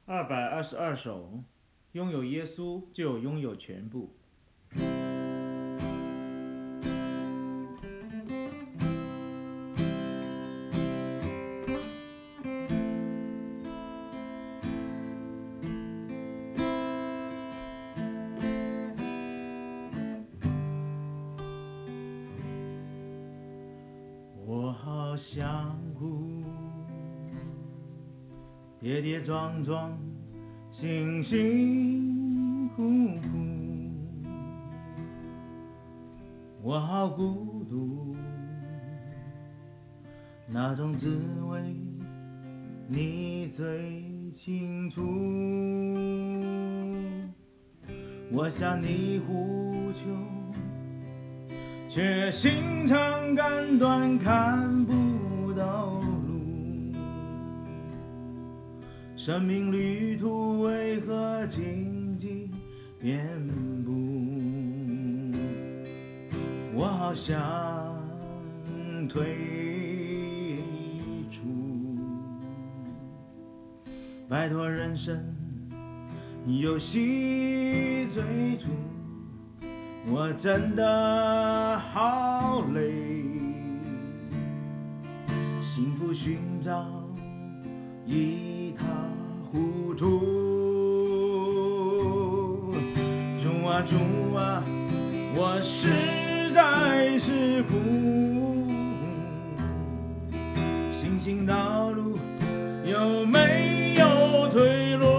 222首，拥有耶稣就拥有全部。我好想哭，跌跌撞撞，辛辛苦苦，我好孤独，那种滋味你最清楚。我向你呼求，却心肠感断，看不到路。生命旅途为何荆棘遍布？我好想退出，摆脱人生游戏追逐。我真的好累，幸福寻找一塌糊涂。主啊主啊，我实在是苦，行星道路有没有退路？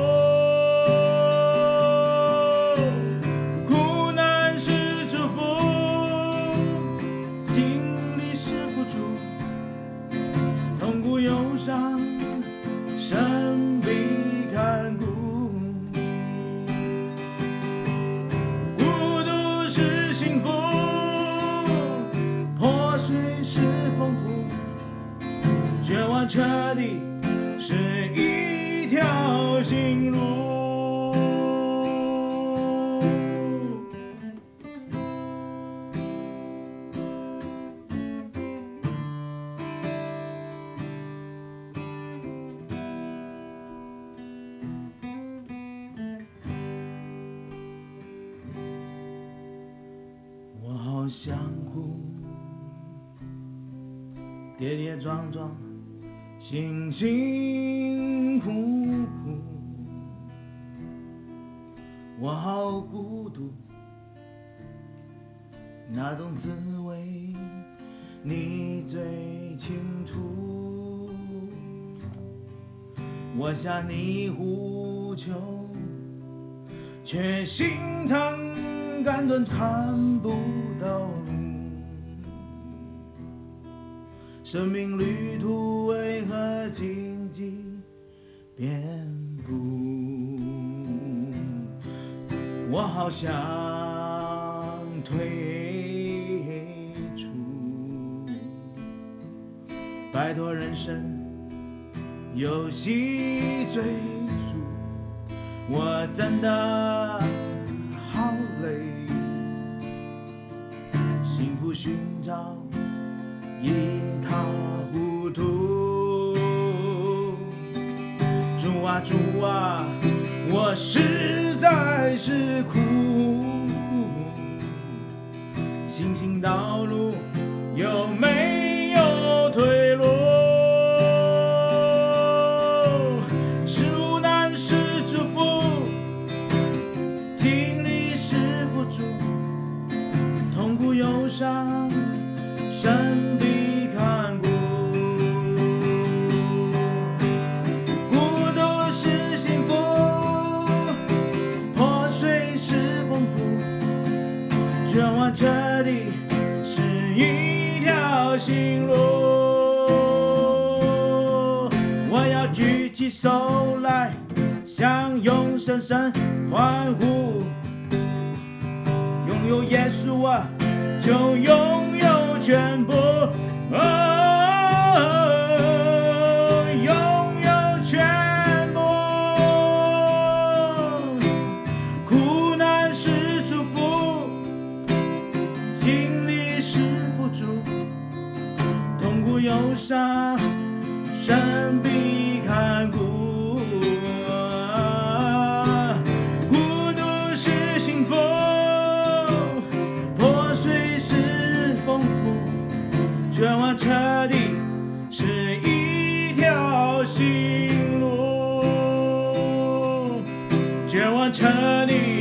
忧伤，身必看顾，孤独是幸福，破碎是丰富，绝望彻底是一条新路。我好想哭，跌跌撞撞，辛辛苦苦，我好孤独，那种滋味你最清楚。我向你呼求，却心肠感断，看不到路。生命旅途为何荆棘遍布？我好想退出，摆脱人生游戏追逐。我真的好累，幸福寻找一塌糊涂。主啊主啊，我实在是苦，行星道路有没有退路？是无难是祝福，听力是辅助，痛苦忧伤身必看顾，孤独是幸福，破碎是丰富，绝望彻底是一条新路。我要举起手来，向永生神欢呼，拥有耶稣啊，就拥有全部。拥有全部。苦难是祝福，经历是辅助，痛苦忧伤身必看顾。 完彻底是一条新路，绝望彻底。